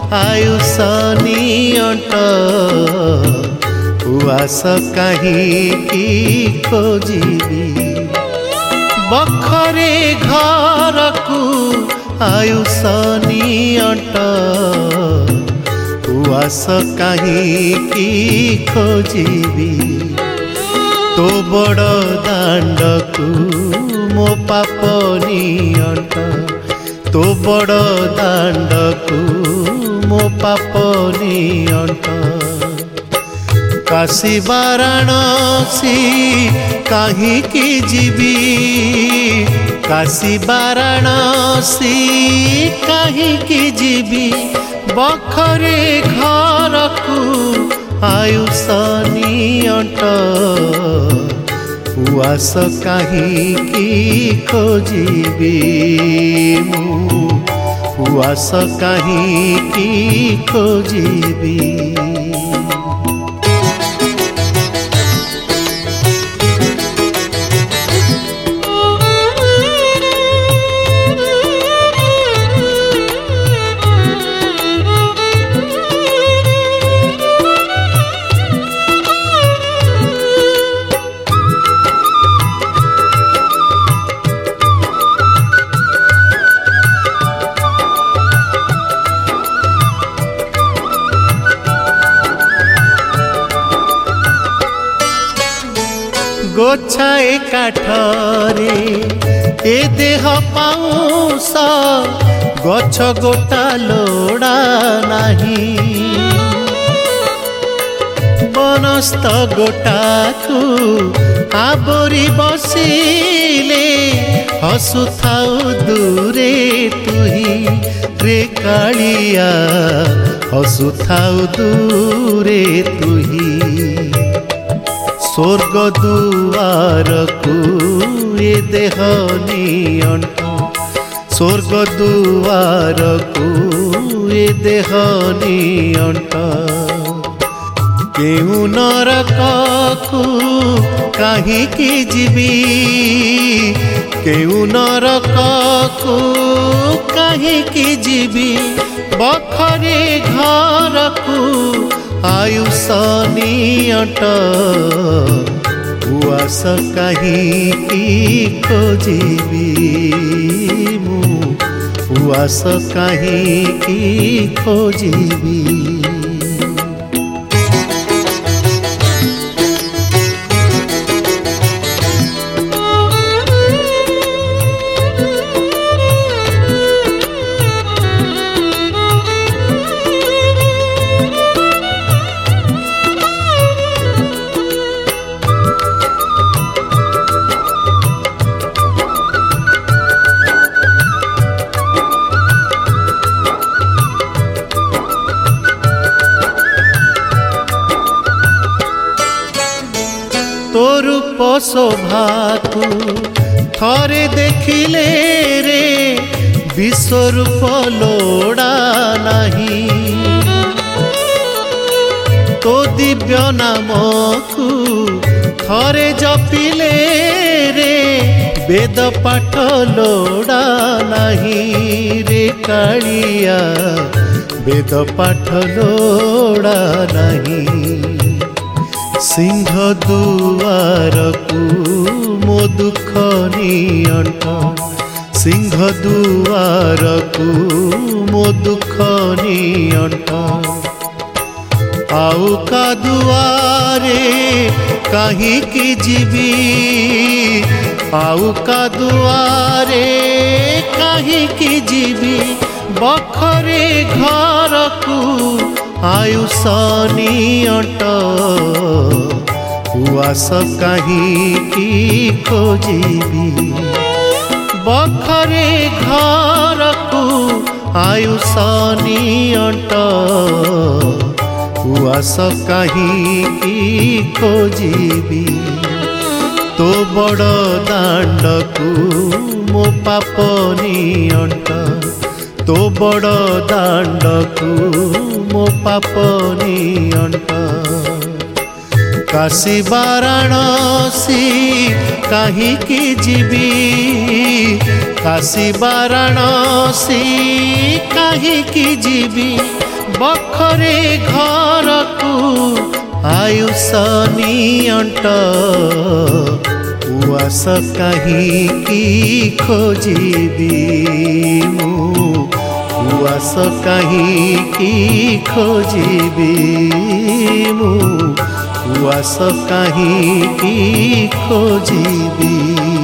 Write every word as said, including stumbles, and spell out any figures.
आयुष नियंट उआस काहींकी खोजिबी बखरे घर को आयुष नियंट उआस काहींकी खोजिबी तो बड़ दांड को मो पाप नियंट तो बड़ दांड को मो पाप नियंट काशी वाराणसी काहींकी जीवी काशी वाराणसी काहींकी जीवी बखरे घर को आयुष नियंट उआस काहींकी खोजिबी मु उआस काहींकी खोजिबी गोछाए काठरे ए देह पाउस गछ गोटा लोड़ा नाही बनस्थ गोटा को आवरी बसिले हसुथाउ दूरे तुही रे कालिया हसुथाउ दूरे तुही स्वर्ग दुआर को ये देह नियंट स्वर्ग दुआर को ये देह नियंट केउ नरक को काहींकी जीवी केउ नरक को काहींकी जीवी बखरे घर को आयुष नियंट उआस काहींकी खोजिबी मु उआस काहींकी खोजिबी तो रूप शोभा को थरे देखिले रे विश्वरूप लोड़ा नहीं तो दिव्य नाम को थरे जपिले रे वेद पाठ लोड़ा नहीं रे कालिया वेद पाठ लोड़ा नहीं सिंह दुआर को मो दुख नियंट सिंह दुआर को मो दुख नियंट आउ का दुआरे काहींकी जीवी आउ का दुआरे काहींकी जीवी बखरे घर को आयुष नियंट उआस काहींकी खोजिबी बखरे घर को आयुष नियंट उआस काहींकी खोजिबी तो बड़ दांड को मो पाप नियंट तो बड़ दांड को मो पाप नियंट काशी वाराणसी काहींकी जीवी काशी वाराणसी काहींकी जीवी बखरे घर को आयुष नियंट उआस कहीं की खोजिबी मु उआस कहीं की खोजिबी मु उआस कहीं की खोजिबी।